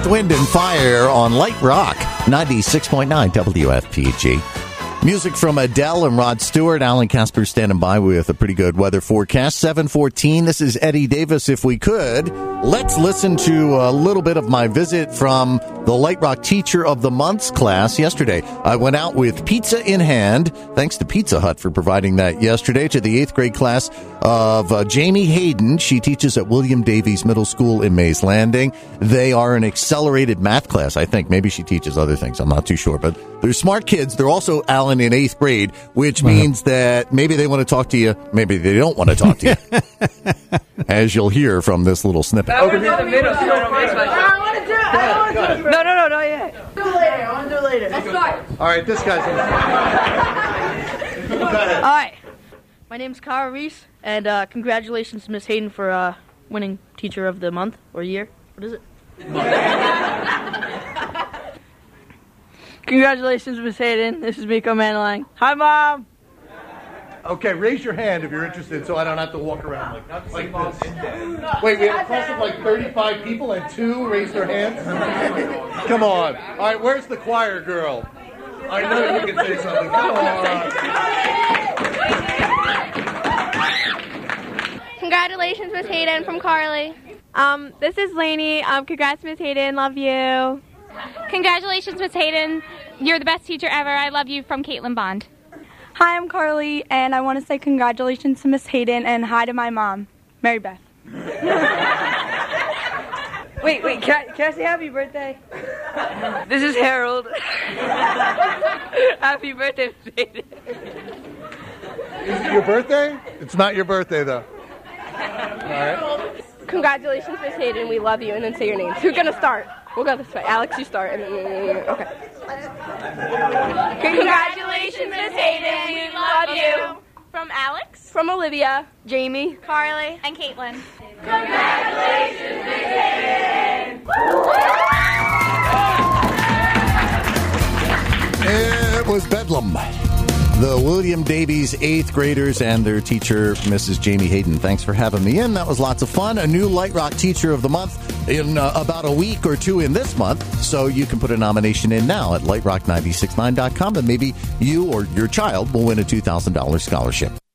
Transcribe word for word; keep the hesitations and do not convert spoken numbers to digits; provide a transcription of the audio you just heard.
Earth, Wind, and Fire on Light Rock, ninety-six point nine W F P G. Music from Adele and Rod Stewart. Alan Casper standing by with a pretty good weather forecast. seven fourteen. This is Eddie Davis. If we could, let's listen to a little bit of my visit from the Light Rock Teacher of the Month's class yesterday. I went out with pizza in hand. Thanks to Pizza Hut for providing that yesterday, to the eighth grade class of uh, Jamie Hayden. She teaches at William Davies Middle School in Mays Landing. They are an accelerated math class, I think. Maybe she teaches other things. I'm not too sure. But they're smart kids. They're also, Alan, in eighth grade, which means that maybe they want to talk to you. Maybe they don't want to talk to you. As you'll hear from this little snippet. I want to do the middle. I want to do it. I want to do it. No, no, no, not yet. Do it later. I want to do it later. Let's start. All right, this guy's All right. My name's Kara Reese, and uh, congratulations to Miss Hayden for uh, winning Teacher of the Month or Year. What is it? Congratulations, Miss Hayden. This is Miko Manalang. Hi, Mom. Okay, raise your hand if you're interested, so I don't have to walk around like, like this. Wait, we have a class of like thirty-five people and two raised their hands? Come on. All right, where's the choir girl? I know you can say something. Come on. Congratulations, Miss Hayden, from Carly. Um, this is Lainey. Um, congrats, Miss Hayden. Love you. Congratulations, Miss Hayden. You're the best teacher ever. I love you, from Caitlin Bond. Hi, I'm Carly, and I want to say congratulations to Miss Hayden and hi to my mom, Mary Beth. Wait, wait, can I, can I say happy birthday? This is Harold. Happy birthday, Miss Hayden. Is it your birthday? It's not your birthday, though. All right. Congratulations, Miss Hayden. We love you, and then say your names. Who's going to start? We'll go this way. Alex, you start. And then, okay. Congratulations, Miss Hayden. We love you. From Alex, From Olivia, Jamie, Carly, and Caitlin. Congratulations, Miss Hayden. It was Bedlam. The William Davies eighth graders and their teacher, Missus Jamie Hayden. Thanks for having me in. That was lots of fun. A new Light Rock Teacher of the Month in uh, about a week or two in this month. So you can put a nomination in now at light rock nine six nine dot com, and maybe you or your child will win a two thousand dollars scholarship.